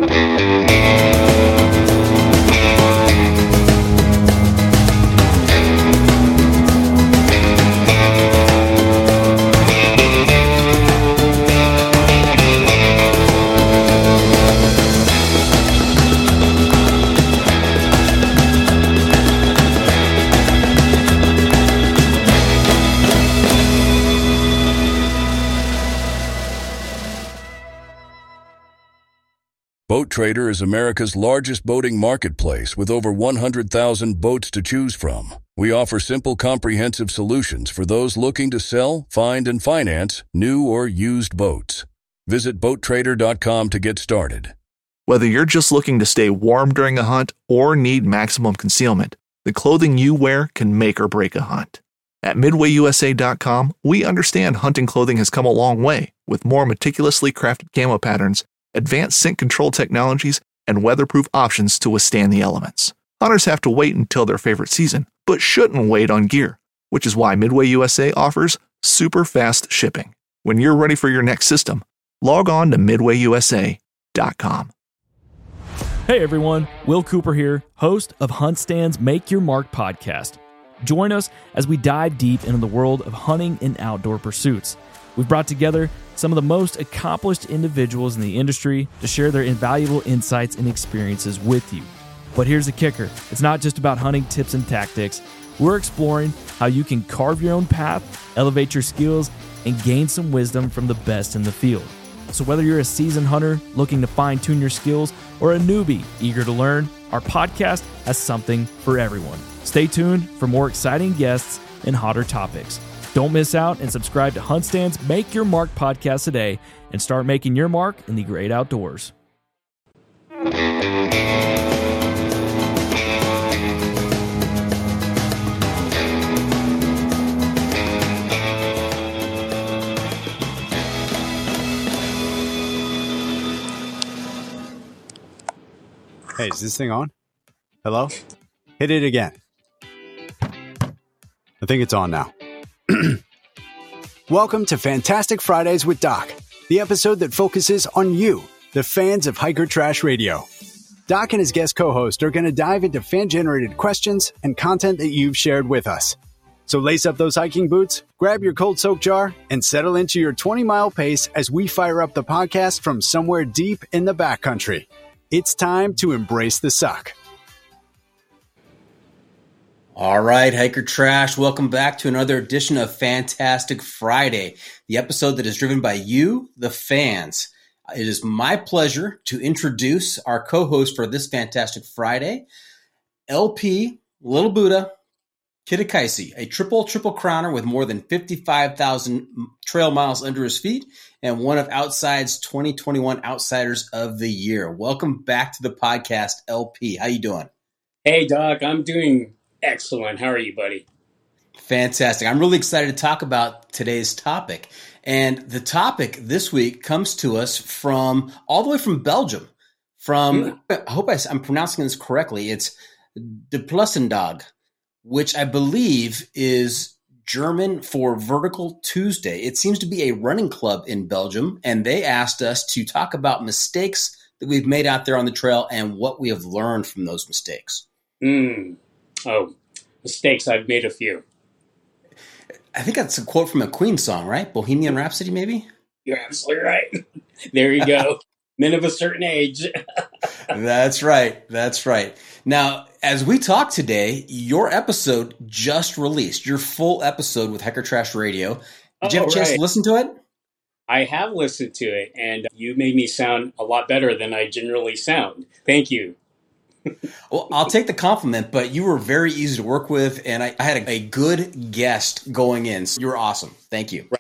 Boat Trader is America's largest boating marketplace with over 100,000 boats to choose from. We offer simple, comprehensive solutions for those looking to sell, find, and finance new or used boats. Visit BoatTrader.com to get started. Whether you're just looking to stay warm during a hunt or need maximum concealment, the clothing you wear can make or break a hunt. At MidwayUSA.com, we understand hunting clothing has come a long way with more meticulously crafted camo patterns, advanced scent control technologies, and weatherproof options to withstand the elements. Hunters have to wait until their favorite season, but shouldn't wait on gear, which is why Midway USA offers super fast shipping. When you're ready for your next system, log on to MidwayUSA.com. Hey everyone, Will Cooper here, host of HuntStand's Make Your Mark podcast. Join us as we dive deep into the world of hunting and outdoor pursuits. We've brought together some of the most accomplished individuals in the industry to share their invaluable insights and experiences with you. But here's the kicker. It's not just about hunting tips and tactics. We're exploring how you can carve your own path, elevate your skills, and gain some wisdom from the best in the field. So whether you're a seasoned hunter looking to fine-tune your skills or a newbie eager to learn, our podcast has something for everyone. Stay tuned for more exciting guests and hotter topics. Don't miss out and subscribe to HuntStand's Make Your Mark podcast today and start making your mark in the great outdoors. Hey, is this thing on? Hello? Hit it again. I think it's on now. Welcome to Fantastic Fridays with Doc, the episode that focuses on you, the fans of Hiker Trash Radio. Doc and his guest co-host are going to dive into fan-generated questions and content that you've shared with us. So lace up those hiking boots, grab your cold soak jar, and settle into your 20-mile pace as we fire up the podcast from somewhere deep in the backcountry. It's time to embrace the suck. All right, Hiker Trash, welcome back to another edition of Fantastic Friday, the episode that is driven by you, the fans. It is my pleasure to introduce our co-host for this Fantastic Friday, LP Little Buddha Kitakaisi, a triple crowner with more than 55,000 trail miles under his feet and one of Outside's 2021 Outsiders of the Year. Welcome back to the podcast, LP. How you doing? Hey, Doc. I'm doing excellent. How are you, buddy? Fantastic. I'm really excited to talk about today's topic. And the topic this week comes to us from all the way from Belgium. I hope I'm pronouncing this correctly. It's De Plussendag, which I believe is German for Vertical Tuesday. It seems to be a running club in Belgium, and they asked us to talk about mistakes that we've made out there on the trail and what we have learned from those mistakes. Oh, mistakes. I've made a few. I think that's a quote from a Queen song, right? Bohemian Rhapsody, maybe? You're absolutely right. There you go. Men of a certain age. That's right. That's right. Now, as we talk today, your episode just released, your full episode with Hiker Trash Radio. Did you have a chance to listen to it? I have listened to it, and you made me sound a lot better than I generally sound. Thank you. Well, I'll take the compliment, but you were very easy to work with, and I had a good guest going in. So you were awesome. Thank you. Right.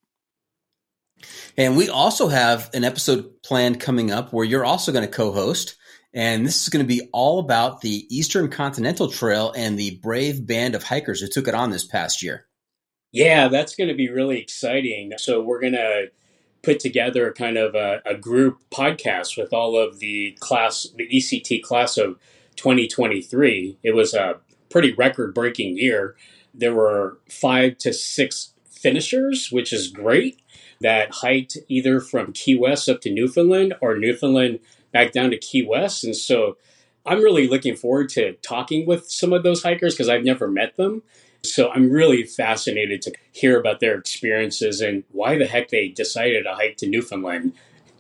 And we also have an episode planned coming up where you're also going to co-host, and this is going to be all about the Eastern Continental Trail and the brave band of hikers who took it on this past year. Yeah, that's going to be really exciting. So we're going to put together kind of a group podcast with all of the ECT class of 2023. It was a pretty record-breaking year. There were 5 to 6 finishers, which is great. that hiked either from Key West up to Newfoundland or Newfoundland back down to Key West. And so I'm really looking forward to talking with some of those hikers because I've never met them. So I'm really fascinated to hear about their experiences and why the heck they decided to hike to Newfoundland.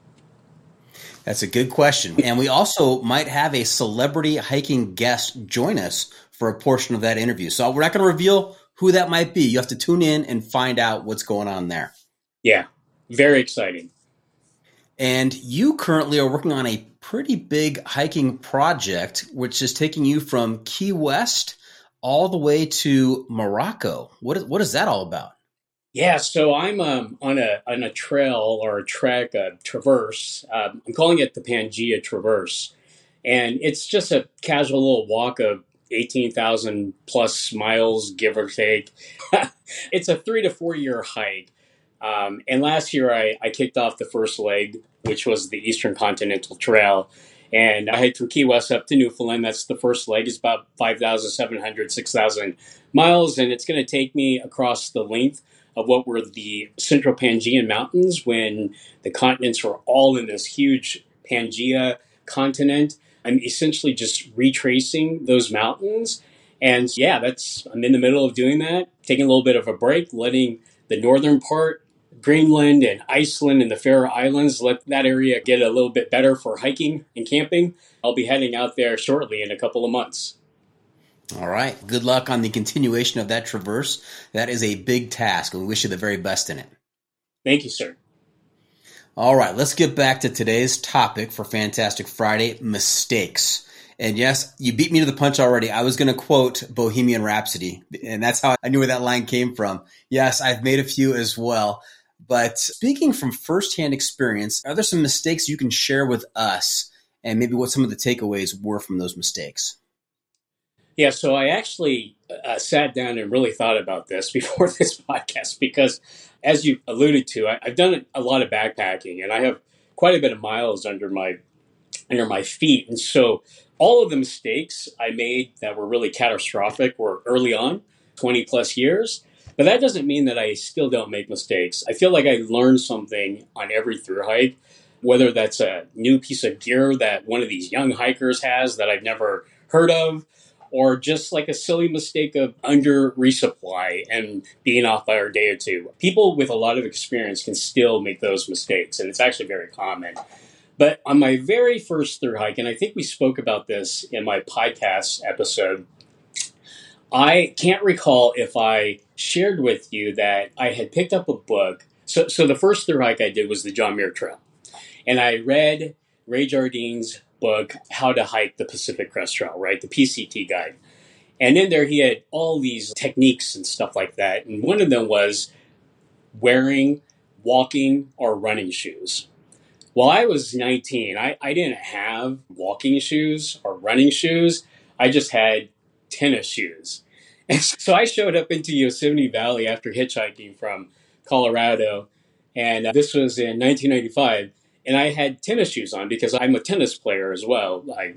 That's a good question. And we also might have a celebrity hiking guest join us for a portion of that interview. So we're not going to reveal who that might be. You have to tune in and find out what's going on there. Yeah, very exciting. And you currently are working on a pretty big hiking project, which is taking you from Key West all the way to Morocco. What is that all about? Yeah, so I'm on a trail or a trek, a traverse. I'm calling it the Pangea Traverse, and it's just a casual little walk of 18,000 plus miles, give or take. It's a 3 to 4 year hike. And last year I kicked off the first leg, which was the Eastern Continental Trail. And I hiked from Key West up to Newfoundland. That's the first leg. It's about 5,700, 6,000 miles. And it's going to take me across the length of what were the Central Pangean Mountains when the continents were all in this huge Pangea continent. I'm essentially just retracing those mountains. And yeah, I'm in the middle of doing that, taking a little bit of a break, letting the northern part, Greenland and Iceland and the Faroe Islands, let that area get a little bit better for hiking and camping. I'll be heading out there shortly in a couple of months. All right. Good luck on the continuation of that traverse. That is a big task, and we wish you the very best in it. Thank you, sir. All right. Let's get back to today's topic for Fantastic Friday, mistakes. And yes, you beat me to the punch already. I was going to quote Bohemian Rhapsody, and that's how I knew where that line came from. Yes, I've made a few as well. But speaking from firsthand experience, are there some mistakes you can share with us and maybe what some of the takeaways were from those mistakes? Yeah, so I actually sat down and really thought about this before this podcast because, as you alluded to, I've done a lot of backpacking and I have quite a bit of miles under my feet. And so all of the mistakes I made that were really catastrophic were early on, 20 plus years. But that doesn't mean that I still don't make mistakes. I feel like I learned something on every thru hike, whether that's a new piece of gear that one of these young hikers has that I've never heard of, or just like a silly mistake of under resupply and being off by a day or two. People with a lot of experience can still make those mistakes, and it's actually very common. But on my very first thru hike, and I think we spoke about this in my podcast episode, I can't recall if I shared with you that I had picked up a book. So the first thru hike I did was the John Muir Trail. And I read Ray Jardine's book, How to Hike the Pacific Crest Trail, right? The PCT guide. And in there he had all these techniques and stuff like that. And one of them was wearing walking or running shoes. While I was 19, I didn't have walking shoes or running shoes. I just had tennis shoes. And so I showed up into Yosemite Valley after hitchhiking from Colorado. And this was in 1995. And I had tennis shoes on because I'm a tennis player as well. I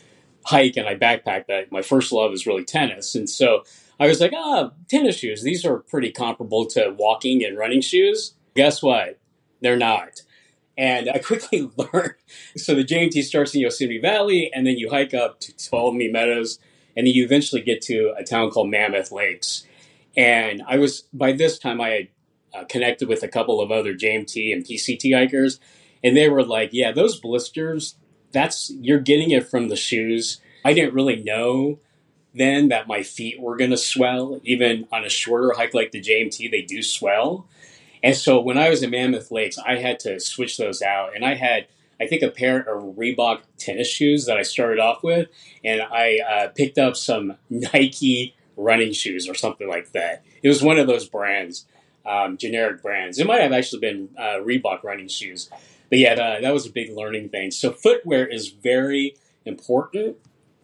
hike and I backpack. But my first love is really tennis. And so I was like, tennis shoes. These are pretty comparable to walking and running shoes. Guess what? They're not. And I quickly learned. So the JMT starts in Yosemite Valley, and then you hike up to Tuolumne Meadows, and then you eventually get to a town called Mammoth Lakes. And by this time, I had connected with a couple of other JMT and PCT hikers, and they were like, yeah, those blisters, you're getting it from the shoes. I didn't really know then that my feet were going to swell. Even on a shorter hike like the JMT, they do swell. And so when I was in Mammoth Lakes, I had to switch those out. And I had, I think, a pair of Reebok tennis shoes that I started off with. And I picked up some Nike running shoes or something like that. It was one of those brands, generic brands. It might have actually been Reebok running shoes. But yeah, that was a big learning thing. So footwear is very important,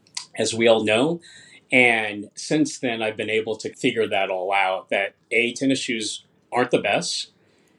as we all know. And since then, I've been able to figure that all out, that tennis shoes aren't the best.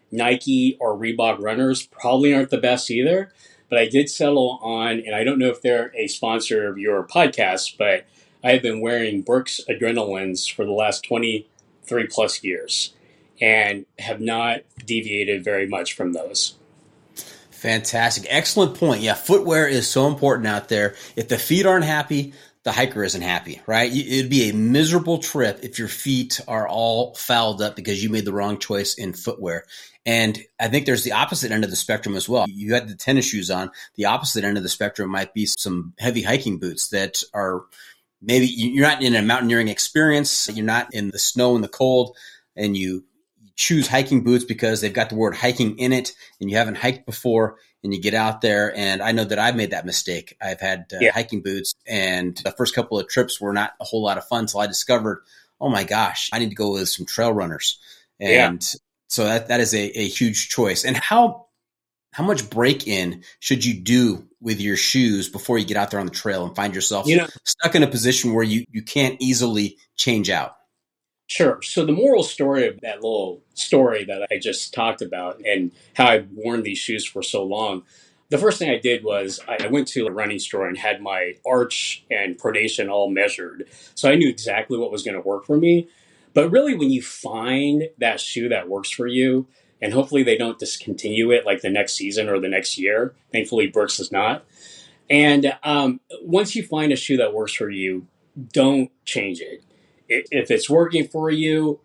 Nike or Reebok runners probably aren't the best either. But I did settle on, and I don't know if they're a sponsor of your podcast, but I have been wearing Brooks Adrenalines for the last 23 plus years. and have not deviated very much from those. Fantastic. Excellent point. Yeah, footwear is so important out there. If the feet aren't happy, the hiker isn't happy, right? It'd be a miserable trip if your feet are all fouled up because you made the wrong choice in footwear. And I think there's the opposite end of the spectrum as well. You had the tennis shoes on. The opposite end of the spectrum might be some heavy hiking boots that are maybe you're not in a mountaineering experience. You're not in the snow and the cold, and you choose hiking boots because they've got the word hiking in it and you haven't hiked before, and you get out there. And I know that I've made that mistake. I've had hiking boots, and the first couple of trips were not a whole lot of fun until I discovered, oh my gosh, I need to go with some trail runners. And so that is a huge choice. And how much break-in should you do with your shoes before you get out there on the trail and find yourself stuck in a position where you can't easily change out? Sure. So the moral story of that little story that I just talked about and how I've worn these shoes for so long, the first thing I did was I went to a running store and had my arch and pronation all measured. So I knew exactly what was going to work for me. But really, when you find that shoe that works for you, and hopefully they don't discontinue it like the next season or the next year, thankfully Brooks does not. And once you find a shoe that works for you, don't change it. If it's working for you,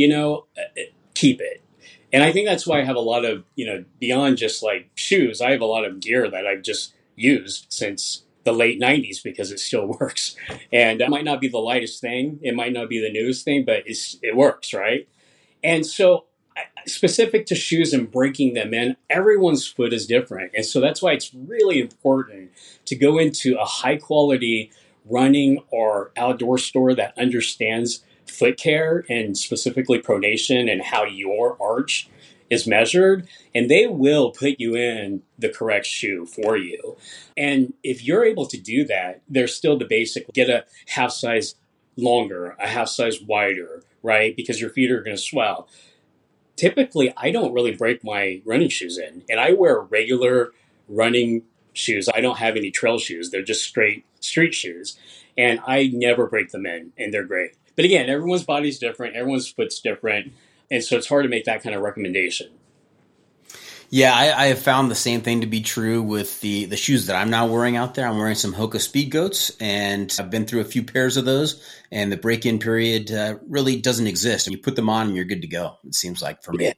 keep it. And I think that's why I have a lot of, beyond just like shoes, I have a lot of gear that I've just used since the late 90s because it still works. And it might not be the lightest thing. It might not be the newest thing, but it works, right? And so specific to shoes and breaking them in, everyone's foot is different. And so that's why it's really important to go into a high quality running or outdoor store that understands foot care and specifically pronation and how your arch is measured, and they will put you in the correct shoe for you. And if you're able to do that, there's still the basic, get a half size longer, a half size wider, right? Because your feet are going to swell. Typically, I don't really break my running shoes in, and I wear regular running shoes. I don't have any trail shoes. They're just straight street shoes, and I never break them in, and they're great. But again, everyone's body's different. Everyone's foot's different. And so it's hard to make that kind of recommendation. Yeah, I have found the same thing to be true with the shoes that I'm now wearing out there. I'm wearing some Hoka Speed Goats, and I've been through a few pairs of those, and the break-in period really doesn't exist. You put them on and you're good to go, it seems like, for me. Yeah.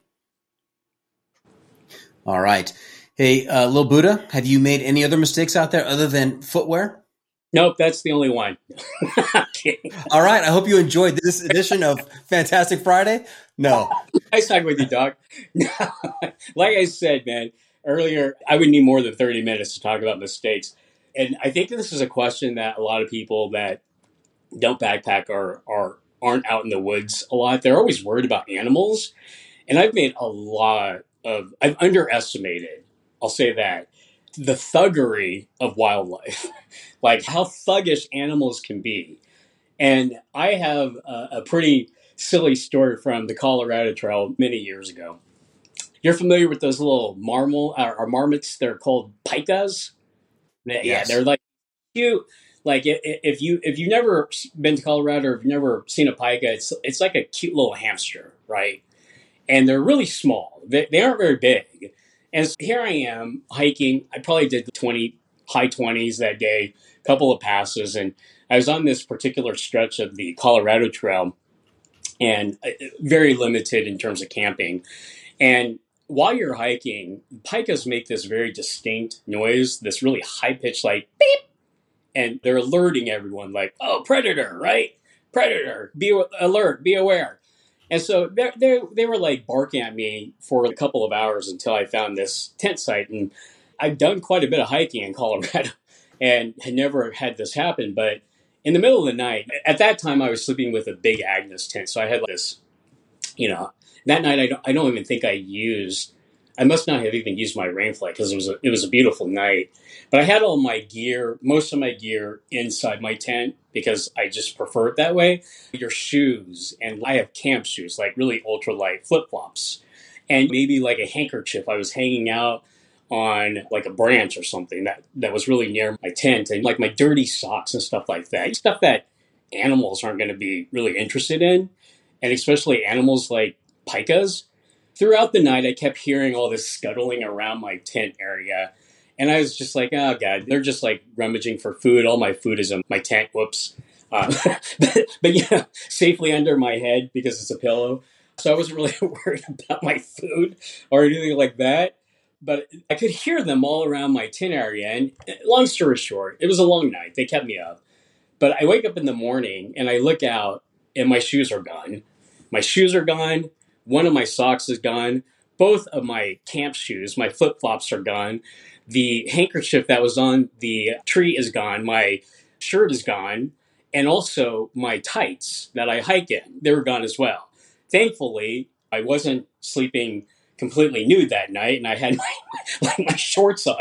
All right. Hey, Lil Buddha, have you made any other mistakes out there other than footwear? Nope, that's the only one. All right. I hope you enjoyed this edition of Fantastic Friday. No. Nice talking with you, Doc. Like I said, man, earlier, I would need more than 30 minutes to talk about mistakes. And I think this is a question that a lot of people that don't backpack aren't out in the woods a lot. They're always worried about animals. And I've underestimated, I'll say that, the thuggery of wildlife, like how thuggish animals can be. And I have a pretty silly story from the Colorado Trail many years ago. You're familiar with those little marmots? They're called pikas. Yes. Yeah, they're like cute. Like if you've never been to Colorado or if you've never seen a pika, it's like a cute little hamster, right? And they're really small. They aren't very big. And so here I am hiking. I probably did high 20s that day, a couple of passes. And I was on this particular stretch of the Colorado Trail and very limited in terms of camping. And while you're hiking, pikas make this very distinct noise, this really high-pitched like beep. And they're alerting everyone like, oh, predator, right? Predator, be alert, be aware. And so they were like barking at me for a couple of hours until I found this tent site. And I've done quite a bit of hiking in Colorado and had never had this happen. But in the middle of the night, at that time, I was sleeping with a big Agnes tent. So I had this, that night, I don't even think I must not have even used my rain flag because it was a beautiful night. But I had all my gear, most of my gear inside my tent because I just prefer it that way. Your shoes, and I have camp shoes, like really ultralight flip-flops, and maybe like a handkerchief. I was hanging out on like a branch or something that was really near my tent, and like my dirty socks and stuff like that. Stuff that animals aren't going to be really interested in, and especially animals like pikas. Throughout the night, I kept hearing all this scuttling around my tent area. And I was just like, oh, God, they're just like rummaging for food. All my food is in my tent. Whoops. But safely under my head because it's a pillow. So I wasn't really worried about my food or anything like that. But I could hear them all around my tent area. And long story short, it was a long night. They kept me up. But I wake up in the morning and I look out and my shoes are gone. My shoes are gone. One of my socks is gone. Both of my camp shoes, my flip-flops are gone. The handkerchief that was on the tree is gone. My shirt is gone. And also my tights that I hike in, they were gone as well. Thankfully, I wasn't sleeping completely nude that night and I had my shorts on.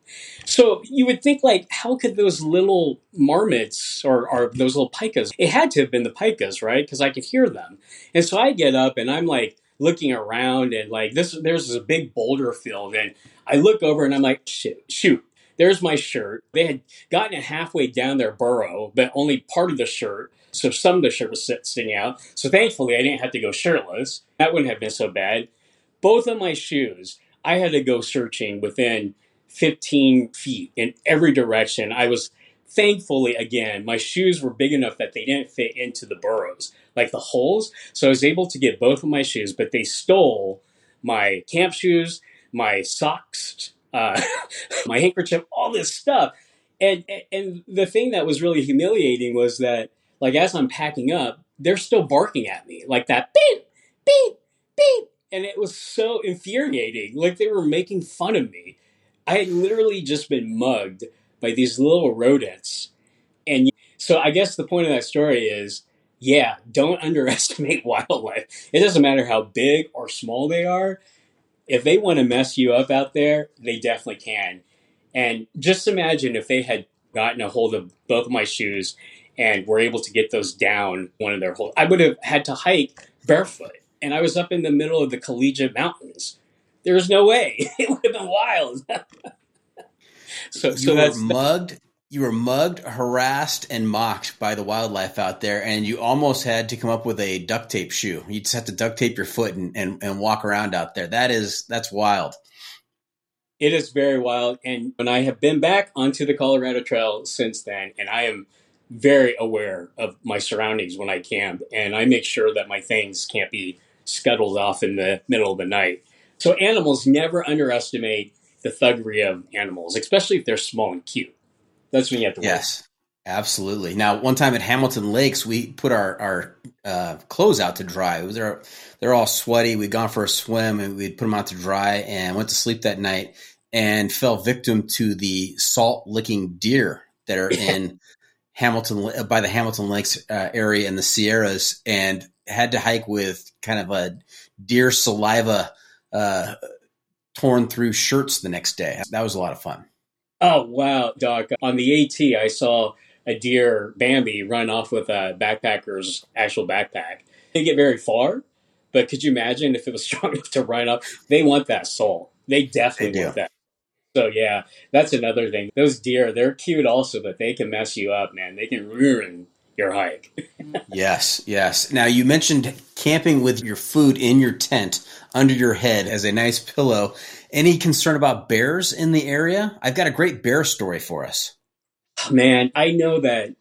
So you would think, like, how could those little marmots or those little pikas, it had to have been the pikas, right? Because I could hear them. And so I get up and I'm like looking around and like there's a big boulder field. And I look over and I'm like, shoot, there's my shirt. They had gotten it halfway down their burrow, but only part of the shirt. So some of the shirt was sitting out. So thankfully I didn't have to go shirtless. That wouldn't have been so bad. Both of my shoes, I had to go searching within 15 feet in every direction. I was thankfully, again, my shoes were big enough that they didn't fit into the burrows, like the holes. So I was able to get both of my shoes, but they stole my camp shoes, my socks, my handkerchief, all this stuff. And the thing that was really humiliating was that, like, as I'm packing up, they're still barking at me, like that beep, beep, beep. And it was so infuriating. Like they were making fun of me. I had literally just been mugged by these little rodents. And so I guess the point of that story is, yeah, don't underestimate wildlife. It doesn't matter how big or small they are. If they want to mess you up out there, they definitely can. And just imagine if they had gotten a hold of both of my shoes and were able to get those down one of their holes. I would have had to hike barefoot. And I was up in the middle of the Collegiate Mountains. There was no way. It would have been wild. You were mugged, harassed, and mocked by the wildlife out there, and you almost had to come up with a duct tape shoe. You just have to duct tape your foot and walk around out there. That's wild. It is very wild. And when I have been back onto the Colorado Trail since then, and I am very aware of my surroundings when I camp, and I make sure that my things can't be scuttled off in the middle of the night. So animals, never underestimate the thuggery of animals, especially if they're small and cute. That's when you have to work. Yes, absolutely. Now, one time at Hamilton Lakes, we put our clothes out to dry. They're all sweaty. We'd gone for a swim, and we'd put them out to dry and went to sleep that night and fell victim to the salt-licking deer that are in Hamilton, by the Hamilton Lakes area in the Sierras, and had to hike with kind of a deer saliva torn through shirts the next day. That was a lot of fun. Oh, wow, Doc. On the AT, I saw a deer, Bambi, run off with a backpacker's actual backpack. Didn't get very far, but could you imagine if it was strong enough to run up? They want that soul. They definitely want that. So, yeah, that's another thing. Those deer, they're cute also, but they can mess you up, man. They can ruin your hike. Yes. Now, you mentioned camping with your food in your tent under your head as a nice pillow. Any concern about bears in the area? I've got a great bear story for us. Man, I know that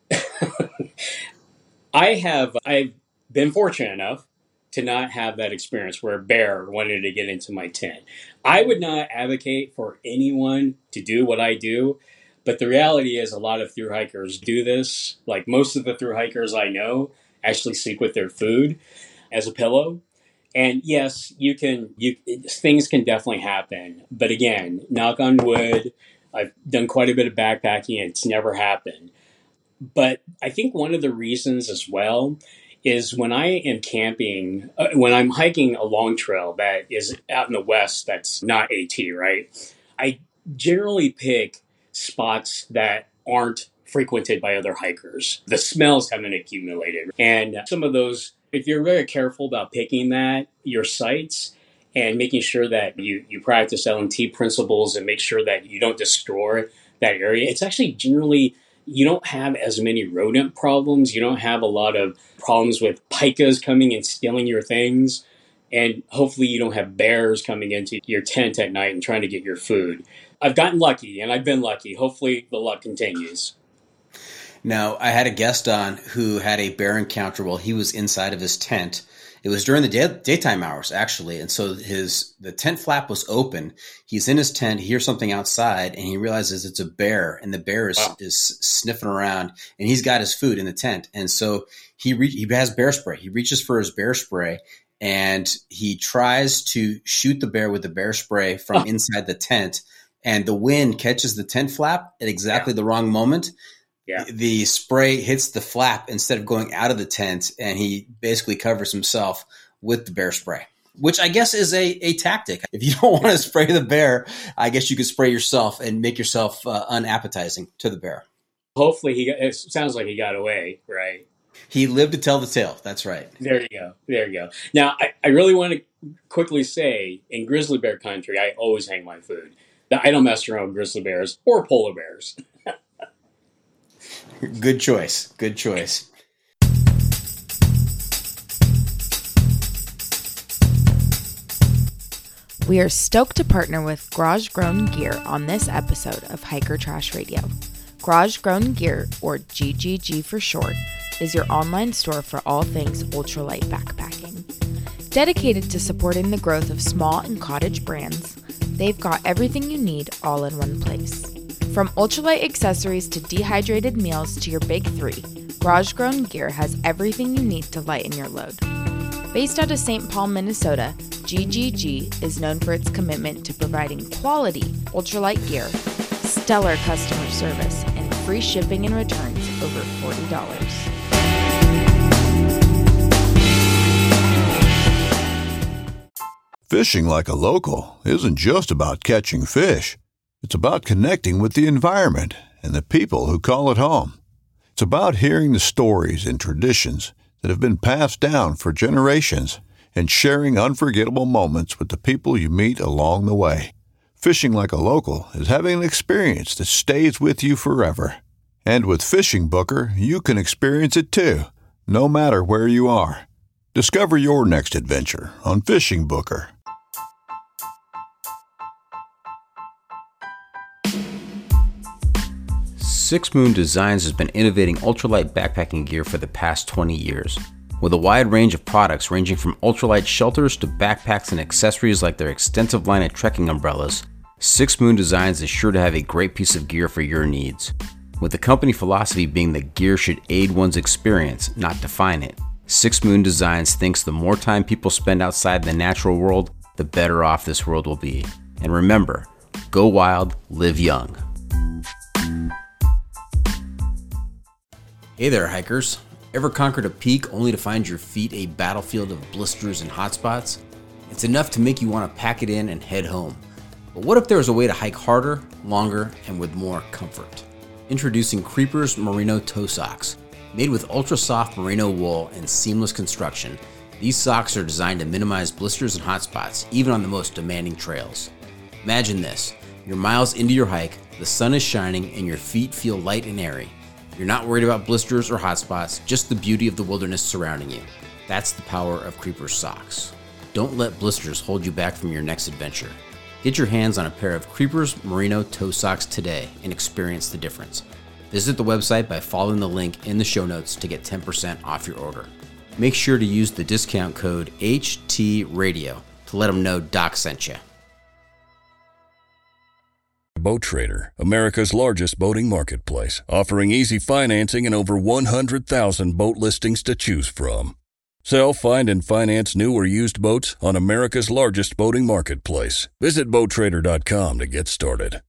I've been fortunate enough to not have that experience where a bear wanted to get into my tent. I would not advocate for anyone to do what I do, but the reality is a lot of thru hikers do this. Like most of the thru hikers I know actually sleep with their food as a pillow. And yes, things can definitely happen. But again, knock on wood, I've done quite a bit of backpacking and it's never happened. But I think one of the reasons as well is when I am camping, when I'm hiking a long trail that is out in the west, that's not AT, right? I generally pick spots that aren't frequented by other hikers. The smells haven't accumulated. And some of those, if you're very careful about picking your sites and making sure that you practice LNT principles and make sure that you don't destroy that area, it's actually generally, you don't have as many rodent problems. You don't have a lot of problems with pikas coming and stealing your things. and hopefully you don't have bears coming into your tent at night and trying to get your food. I've gotten lucky, and I've been lucky. Hopefully the luck continues. Now, I had a guest on who had a bear encounter while he was inside of his tent. It was during the daytime hours, actually, and so the tent flap was open. He's in his tent, he hears something outside, and he realizes it's a bear, and the bear is sniffing around, and he's got his food in the tent. And so he has bear spray. He reaches for his bear spray, and he tries to shoot the bear with the bear spray from inside the tent, and the wind catches the tent flap at exactly the wrong moment. Yeah. The spray hits the flap instead of going out of the tent, and he basically covers himself with the bear spray, which I guess is a tactic. If you don't want to spray the bear, I guess you could spray yourself and make yourself unappetizing to the bear. Hopefully it sounds like he got away, right? He lived to tell the tale. That's right. There you go. Now, I really want to quickly say, in grizzly bear country, I always hang my food. I don't mess around with grizzly bears or polar bears. Good choice. Good choice. We are stoked to partner with Garage Grown Gear on this episode of Hiker Trash Radio. Garage Grown Gear, or GGG for short, is your online store for all things ultralight backpacking. Dedicated to supporting the growth of small and cottage brands, they've got everything you need all in one place. From ultralight accessories to dehydrated meals to your big three, Garage Grown Gear has everything you need to lighten your load. Based out of St. Paul, Minnesota, GGG is known for its commitment to providing quality ultralight gear, stellar customer service, and free shipping and returns over $40. Fishing like a local isn't just about catching fish. It's about connecting with the environment and the people who call it home. It's about hearing the stories and traditions that have been passed down for generations and sharing unforgettable moments with the people you meet along the way. Fishing like a local is having an experience that stays with you forever. And with Fishing Booker, you can experience it too, no matter where you are. Discover your next adventure on Fishing Booker. Six Moon Designs has been innovating ultralight backpacking gear for the past 20 years. With a wide range of products ranging from ultralight shelters to backpacks and accessories like their extensive line of trekking umbrellas, Six Moon Designs is sure to have a great piece of gear for your needs. With the company philosophy being that gear should aid one's experience, not define it, Six Moon Designs thinks the more time people spend outside the natural world, the better off this world will be. And remember, go wild, live young. Hey there, hikers. Ever conquered a peak only to find your feet a battlefield of blisters and hot spots? It's enough to make you want to pack it in and head home. But what if there was a way to hike harder, longer, and with more comfort? Introducing Creepers Merino Toe Socks. Made with ultra-soft merino wool and seamless construction, these socks are designed to minimize blisters and hot spots, even on the most demanding trails. Imagine this. You're miles into your hike, the sun is shining, and your feet feel light and airy. You're not worried about blisters or hot spots, just the beauty of the wilderness surrounding you. That's the power of Creepers socks. Don't let blisters hold you back from your next adventure. Get your hands on a pair of Creepers Merino Toe Socks today and experience the difference. Visit the website by following the link in the show notes to get 10% off your order. Make sure to use the discount code HTRadio to let them know Doc sent you. Boat Trader, America's largest boating marketplace, offering easy financing and over 100,000 boat listings to choose from. Sell, find, and finance new or used boats on America's largest boating marketplace. Visit BoatTrader.com to get started.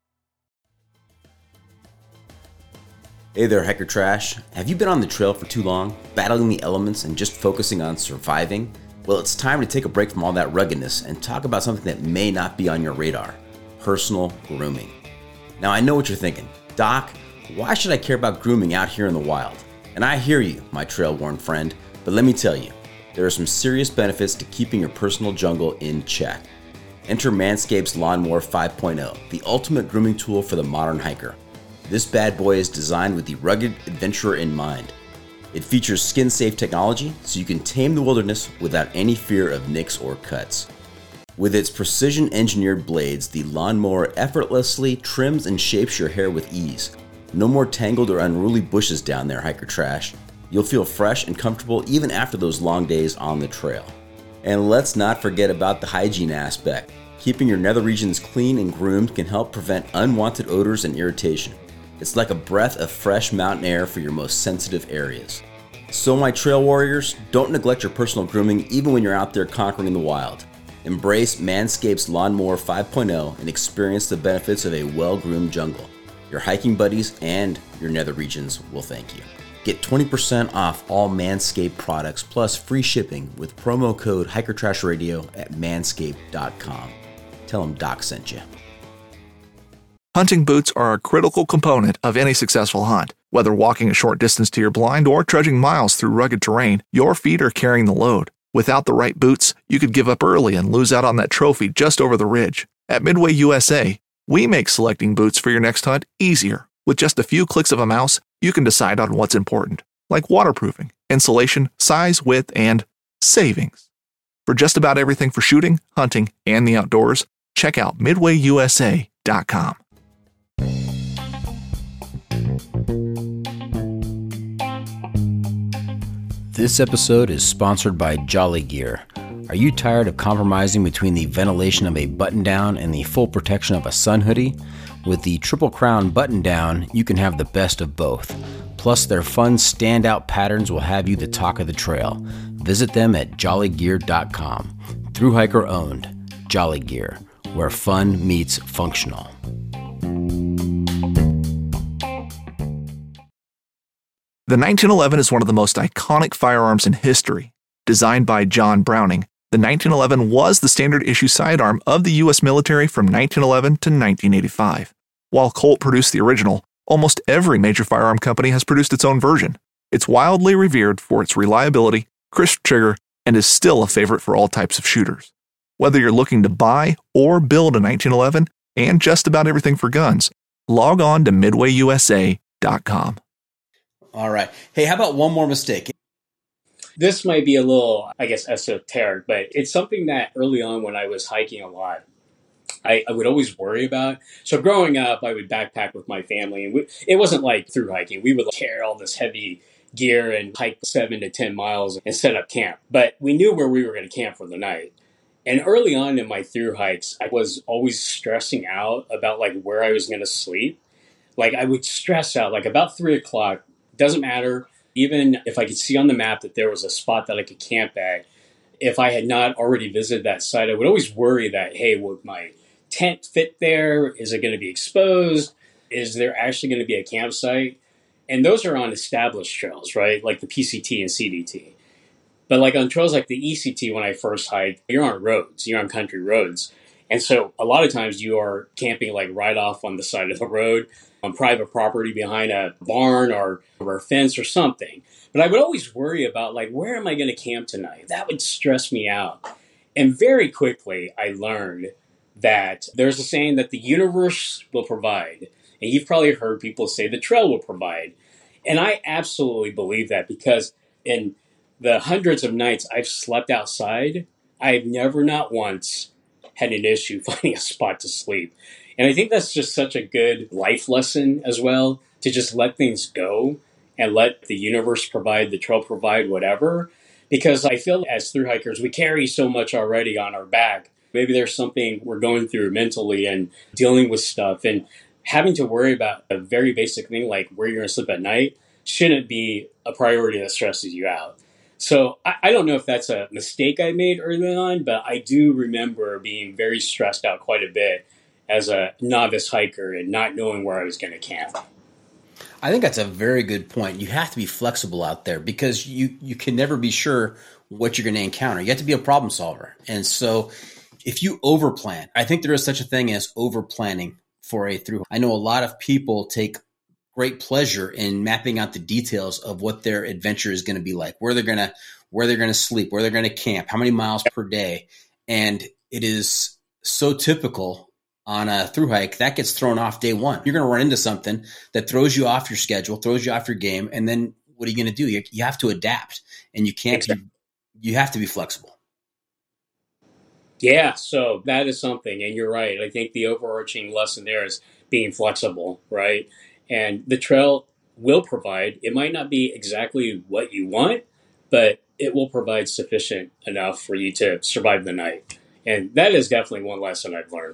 Hey there, Hiker Trash. Have you been on the trail for too long, battling the elements and just focusing on surviving? Well, it's time to take a break from all that ruggedness and talk about something that may not be on your radar. Personal grooming. Now, I know what you're thinking. Doc, why should I care about grooming out here in the wild? And I hear you, my trail-worn friend, but let me tell you, there are some serious benefits to keeping your personal jungle in check. Enter Manscaped's Lawnmower 5.0, the ultimate grooming tool for the modern hiker. This bad boy is designed with the rugged adventurer in mind. It features skin-safe technology, so you can tame the wilderness without any fear of nicks or cuts. With its precision-engineered blades, the lawnmower effortlessly trims and shapes your hair with ease. No more tangled or unruly bushes down there, Hiker Trash. You'll feel fresh and comfortable even after those long days on the trail. And let's not forget about the hygiene aspect. Keeping your nether regions clean and groomed can help prevent unwanted odors and irritation. It's like a breath of fresh mountain air for your most sensitive areas. So my trail warriors, don't neglect your personal grooming even when you're out there conquering the wild. Embrace Manscaped's Lawnmower 5.0 and experience the benefits of a well-groomed jungle. Your hiking buddies and your nether regions will thank you. Get 20% off all Manscaped products plus free shipping with promo code HikerTrashRadio at manscaped.com. Tell them Doc sent you. Hunting boots are a critical component of any successful hunt. Whether walking a short distance to your blind or trudging miles through rugged terrain, your feet are carrying the load. Without the right boots, you could give up early and lose out on that trophy just over the ridge. At Midway USA, we make selecting boots for your next hunt easier. With just a few clicks of a mouse, you can decide on what's important, like waterproofing, insulation, size, width, and savings. For just about everything for shooting, hunting, and the outdoors, check out MidwayUSA.com. This episode is sponsored by Jolly Gear. Are you tired of compromising between the ventilation of a button-down and the full protection of a sun hoodie? With the Triple Crown button-down, you can have the best of both. Plus, their fun standout patterns will have you the talk of the trail. Visit them at jollygear.com. Thru Hiker owned, Jolly Gear, where fun meets functional. The 1911 is one of the most iconic firearms in history. Designed by John Browning, the 1911 was the standard issue sidearm of the U.S. military from 1911 to 1985. While Colt produced the original, almost every major firearm company has produced its own version. It's wildly revered for its reliability, crisp trigger, and is still a favorite for all types of shooters. Whether you're looking to buy or build a 1911 and just about everything for guns, log on to MidwayUSA.com. All right. Hey, how about one more mistake? This might be a little, I guess, esoteric, but it's something that early on when I was hiking a lot, I would always worry about. So growing up, I would backpack with my family, and it wasn't like through hiking. We would carry all this heavy gear and hike 7 to 10 miles and set up camp. But we knew where we were going to camp for the night. And early on in my through hikes, I was always stressing out about like where I was going to sleep. Like I would stress out like about 3 o'clock. Doesn't matter. Even if I could see on the map that there was a spot that I could camp at, if I had not already visited that site, I would always worry that, hey, would my tent fit there? Is it going to be exposed? Is there actually going to be a campsite? And those are on established trails, right? Like the PCT and CDT. But like on trails like the ECT, when I first hiked, you're on roads, you're on country roads. And so a lot of times you are camping like right off on the side of the road, on private property behind a barn or a fence or something. But I would always worry about like, where am I going to camp tonight? That would stress me out. And very quickly I learned that there's a saying that the universe will provide. And you've probably heard people say the trail will provide. And I absolutely believe that, because in the hundreds of nights I've slept outside, I've never, not once, had an issue finding a spot to sleep. And I think that's just such a good life lesson as well, to just let things go and let the universe provide, the trail provide, whatever. Because I feel as thru hikers, we carry so much already on our back. Maybe there's something we're going through mentally and dealing with stuff, and having to worry about a very basic thing like where you're going to sleep at night shouldn't be a priority that stresses you out. So I don't know if that's a mistake I made early on, but I do remember being very stressed out quite a bit as a novice hiker and not knowing where I was going to camp. I think that's a very good point. You have to be flexible out there, because you can never be sure what you're going to encounter. You have to be a problem solver. And so if you overplan, I think there is such a thing as overplanning for a through. I know a lot of people take great pleasure in mapping out the details of what their adventure is going to be like, where they're going to sleep, where they're going to camp, how many miles per day. And it is so typical on a through hike that gets thrown off day one. You're going to run into something that throws you off your schedule, throws you off your game. And then what are you going to do? You have to adapt, and you can't. You have to be flexible. Yeah, so that is something, and you're right. I think the overarching lesson there is being flexible, right? And the trail will provide, it might not be exactly what you want, but it will provide sufficient enough for you to survive the night. And that is definitely one lesson I've learned.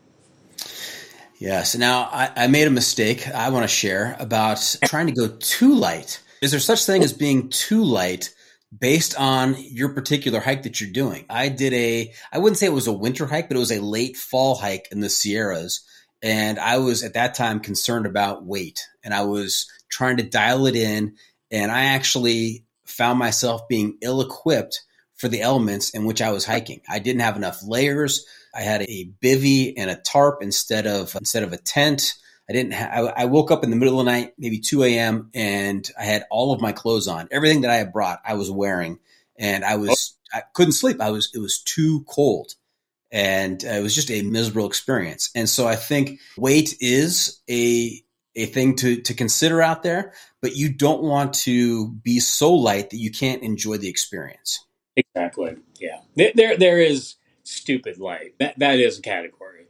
Yes. Now, I made a mistake I want to share about trying to go too light. Is there such thing as being too light based on your particular hike that you're doing? I wouldn't say it was a winter hike, but it was a late fall hike in the Sierras. And I was at that time concerned about weight, and I was trying to dial it in. And I actually found myself being ill-equipped for the elements in which I was hiking. I didn't have enough layers. I had a bivvy and a tarp instead of a tent. I woke up in the middle of the night, maybe 2 a.m., and I had all of my clothes on. Everything that I had brought, I was wearing, and I couldn't sleep. It was too cold, and it was just a miserable experience. And so I think weight is a thing to consider out there, but you don't want to be so light that you can't enjoy the experience. Exactly. Yeah. There is stupid light. That is a category.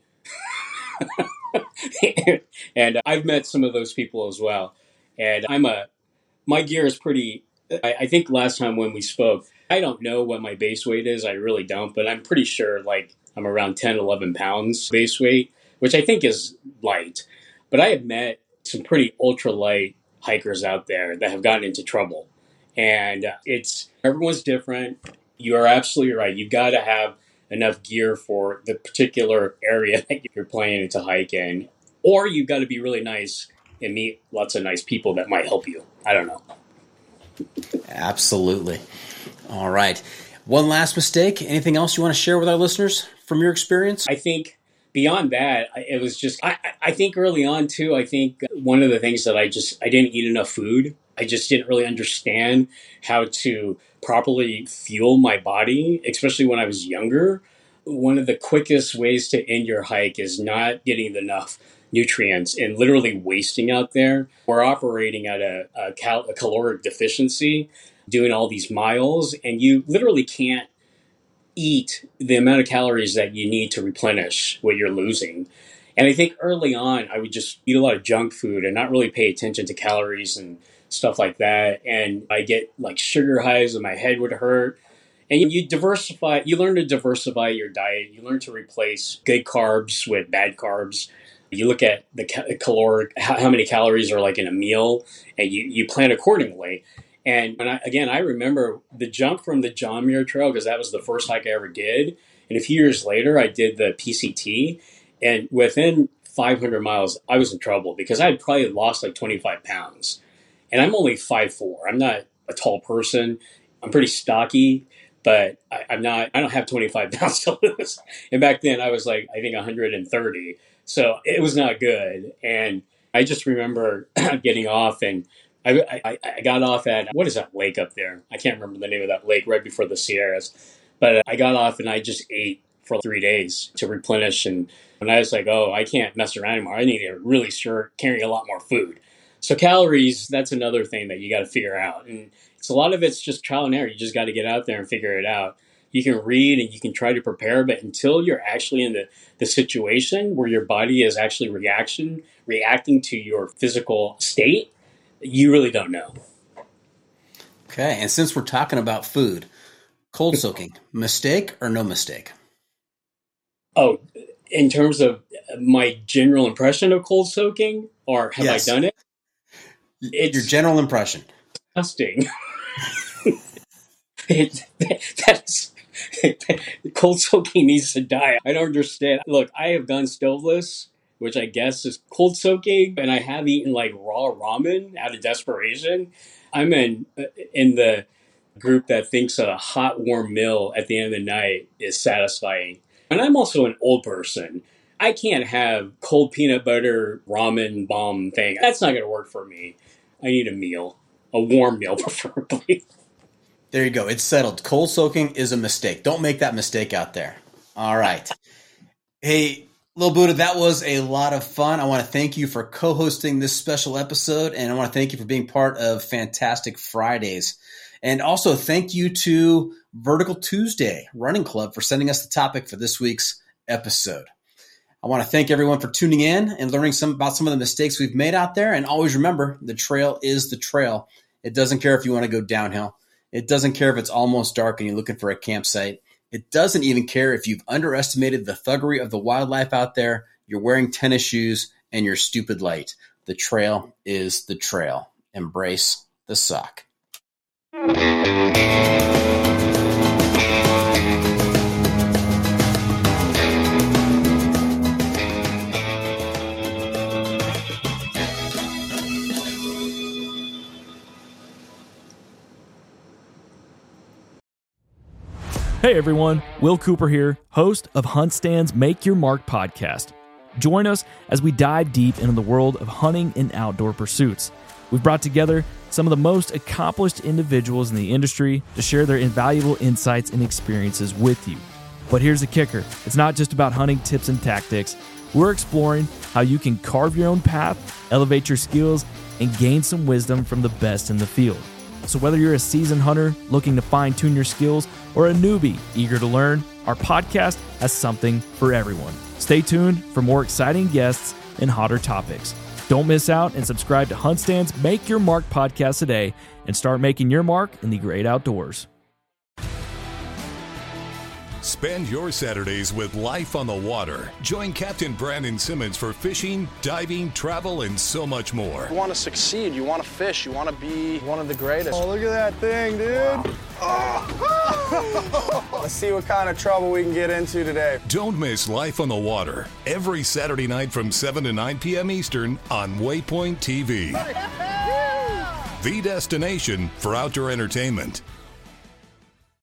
And I've met some of those people as well. And my gear is pretty, I think last time when we spoke, I don't know what my base weight is. I really don't, but I'm pretty sure like I'm around 10, 11 pounds base weight, which I think is light. But I have met some pretty ultralight hikers out there that have gotten into trouble. And everyone's different. You are absolutely right. You've got to have enough gear for the particular area that you're planning to hike in. Or you've got to be really nice and meet lots of nice people that might help you. I don't know. Absolutely. All right. One last mistake. Anything else you want to share with our listeners from your experience? I think beyond that, it was just, I think early on too, I think one of the things that I didn't eat enough food. I just didn't really understand how to properly fuel my body, especially when I was younger. One of the quickest ways to end your hike is not getting enough nutrients and literally wasting out there. We're operating at a caloric deficiency, doing all these miles, and you literally can't eat the amount of calories that you need to replenish what you're losing. And I think early on, I would just eat a lot of junk food and not really pay attention to calories and stuff like that. And I get like sugar highs and my head would hurt. And you learn to diversify your diet. You learn to replace good carbs with bad carbs. You look at the caloric, how many calories are like in a meal, and you plan accordingly. And I remember the jump from the John Muir Trail, because that was the first hike I ever did. And a few years later, I did the PCT. And within 500 miles, I was in trouble because I had probably lost like 25 pounds. And I'm only 5'4". I'm not a tall person. I'm pretty stocky, but I don't have 25 pounds to lose. And back then I was like, I think 130. So it was not good. And I just remember getting off, and I got off at, what is that lake up there? I can't remember the name of that lake right before the Sierras. But I got off and I just ate for 3 days to replenish. And I was like, oh, I can't mess around anymore. I need to really carry a lot more food. So calories, that's another thing that you got to figure out. And a lot of it's just trial and error. You just got to get out there and figure it out. You can read and you can try to prepare, but until you're actually in the situation where your body is actually reacting to your physical state, you really don't know. Okay. And since we're talking about food, cold soaking, mistake or no mistake? Oh, in terms of my general impression of cold soaking, or have I done it? Your general impression. Disgusting. Cold soaking needs to die. I don't understand. Look, I have done stoveless, which I guess is cold soaking, and I have eaten like raw ramen out of desperation. I'm in the group that thinks a hot, warm meal at the end of the night is satisfying. And I'm also an old person. I can't have cold peanut butter ramen bomb thing. That's not going to work for me. I need a meal, a warm meal preferably. There you go. It's settled. Cold soaking is a mistake. Don't make that mistake out there. All right. Hey, Lil Buddha, that was a lot of fun. I want to thank you for co-hosting this special episode, and I want to thank you for being part of Fantastic Fridays. And also thank you to Vertical Tuesday Running Club for sending us the topic for this week's episode. I want to thank everyone for tuning in and learning about some of the mistakes we've made out there. And always remember, the trail is the trail. It doesn't care if you want to go downhill. It doesn't care if it's almost dark and you're looking for a campsite. It doesn't even care if you've underestimated the thuggery of the wildlife out there, you're wearing tennis shoes, and you're stupid light. The trail is the trail. Embrace the suck. Hey everyone, Will Cooper here, host of HuntStand's Make Your Mark podcast. Join us as we dive deep into the world of hunting and outdoor pursuits. We've brought together some of the most accomplished individuals in the industry to share their invaluable insights and experiences with you. But here's the kicker, it's not just about hunting tips and tactics. We're exploring how you can carve your own path, elevate your skills, and gain some wisdom from the best in the field. So whether you're a seasoned hunter looking to fine-tune your skills or a newbie eager to learn, our podcast has something for everyone. Stay tuned for more exciting guests and hotter topics. Don't miss out and subscribe to HuntStand's Make Your Mark podcast today and start making your mark in the great outdoors. Spend your Saturdays with life on the water. Join Captain Brandon Simmons for fishing, diving, travel, and so much more. You want to succeed, you want to fish, you want to be one of the greatest. Oh, look at that thing, dude. Wow. Oh. Let's see what kind of trouble we can get into today. Don't miss Life on the Water every Saturday night from 7 to 9 p.m. Eastern on Waypoint TV. The destination for outdoor entertainment.